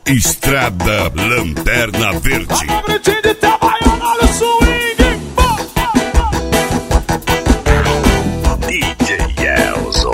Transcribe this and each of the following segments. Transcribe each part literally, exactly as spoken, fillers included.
Estrada Lanterna Verde. A gritinho de trabalho, olha o swing. D J Elzo.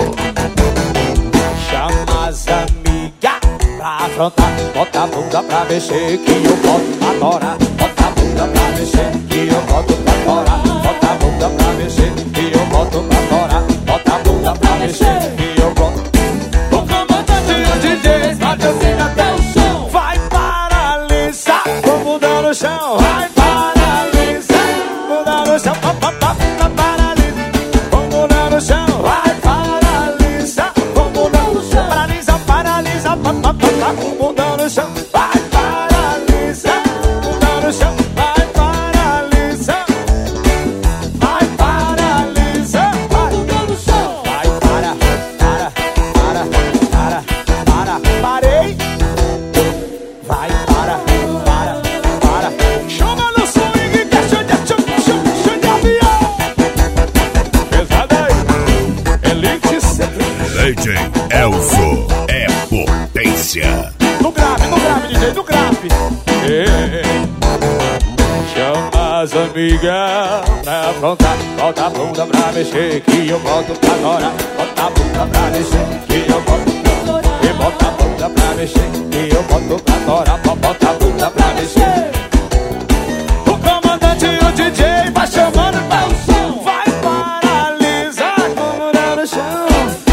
Chama as amigas pra afrontar. Bota a bunda pra mexer que eu boto pra torar. Bota a bunda pra mexer que eu boto pra torar. Bota a bunda pra mexer que eu boto pra torar. Bota a bunda pra mexer que eu boto. O comandante e o D J bate assim até o chão. Vai paralisar com bunda no chão. Vai paralisar, bunda no chão. Pa, pa, pa, pa, paralisa com bunda no chão. Vai paralisar com bunda no chão. Paralisa, paralisa, pa, pa, pa, pa, com bunda no chão. Vai paralisar, bunda no chão. Vai paralisar, vai paralisar, vai bunda no chão. Vai para, para, para, para, para, parei. Vai para, para, para. Chama no swing que é show de, show, show, show de avião. Pesada aí, Elite sempre. D J Elzo é potência. No grave, no grave, D J, no grave. É. Chama as amigas pra aprontar. Bota a bunda pra mexer que eu boto pra agora. Bota a bunda pra mexer que eu boto pra torar. E bota a bunda pra mexer que eu boto pra torar. Bota a bunda pra mexer. O comandante e o D J vai chamando pra o som. Vai paralisar com o bunda no chão.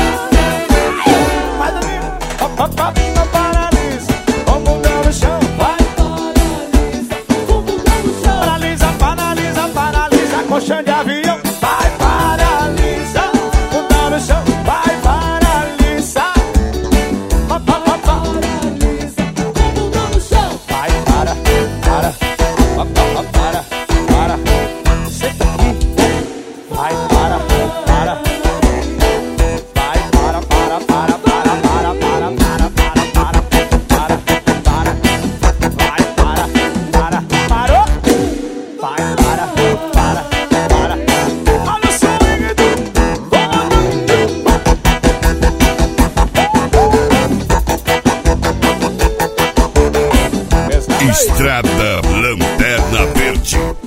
Vai dormir, pa, pa, pa, pa, paralisa com o bunda no chão. Vai paralisa com o bunda no chão. Paralisa, paralisa, paralisa com chão de avião. Vai paralisar com o bunda no chão. Vai paralisar, pa, pa, pa, pa. Paralisa com o bunda no chão. Vai para, para, pa, pa, pa, para, para. Senta aqui. Vai para, para. Vai para, para, para, para, para, para, para, para, para, para, para. Vai para, para, parou. Vai para, para, para. Olha o swing do comandante. Estrada Lanterna Verde.